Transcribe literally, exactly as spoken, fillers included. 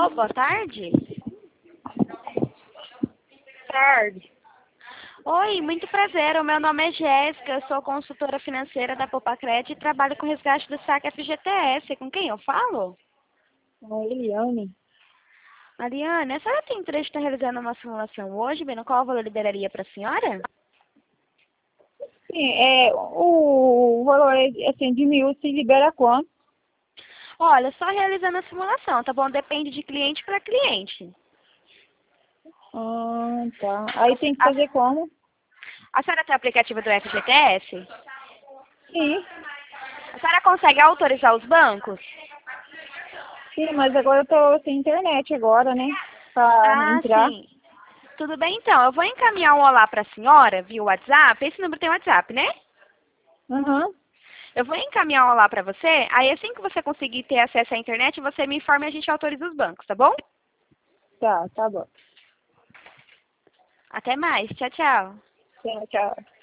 Alô, boa tarde. Tarde. Oi, muito prazer. O meu nome é Jéssica, eu sou consultora financeira da Popacred e trabalho com resgate do saque F G T S. Com quem eu falo? A Eliane. Mariana, a senhora tem interesse em estar realizando uma simulação hoje, bem, no qual o valor liberaria para a senhora? Sim, é, o valor é assim, de mil se libera quanto? Olha, só realizando a simulação, tá bom? Depende de cliente para cliente. Ah, tá. Aí tem que A, fazer como? a senhora tem o aplicativo do F G T S? Sim, A senhora consegue autorizar os bancos? sim, mas agora eu tô sem internet agora, né? Pra Ah, entrar. sim. Tudo bem, então. Eu vou encaminhar um olá para a senhora via WhatsApp. Esse número tem WhatsApp, né? Aham. Eu vou encaminhar um olá para você. Aí, assim que você conseguir ter acesso à internet, você me informa e a gente autoriza os bancos, tá bom? Tá, tá bom. Até mais. Tchau, tchau. Tchau, tchau.